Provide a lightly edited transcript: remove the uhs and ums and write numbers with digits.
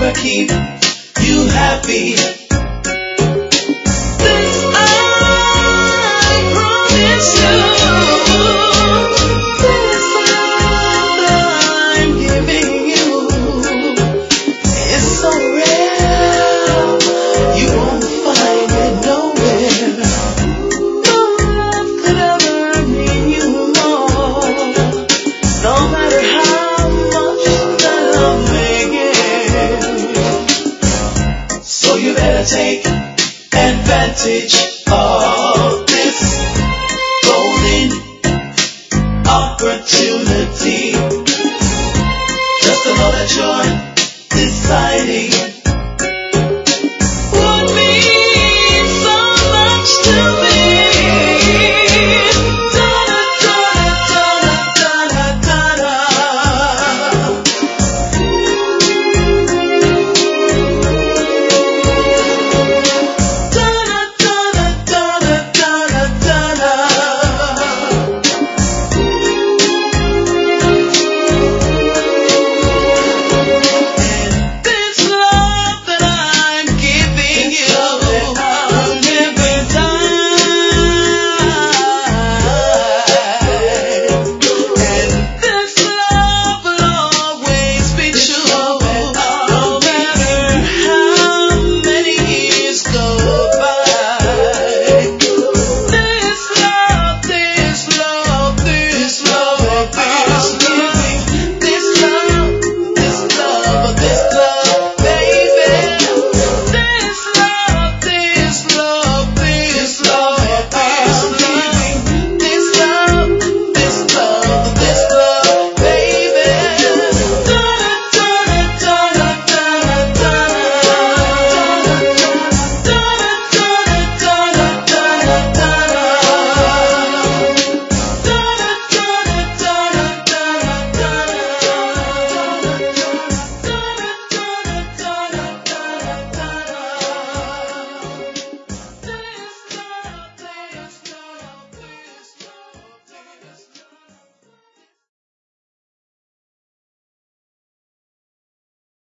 forever keep you happy. This I promise you. This love I'm giving you is so rare. You won't find it nowhere. No love could ever mean you more. No matter how much that love may give. So you better take advantage of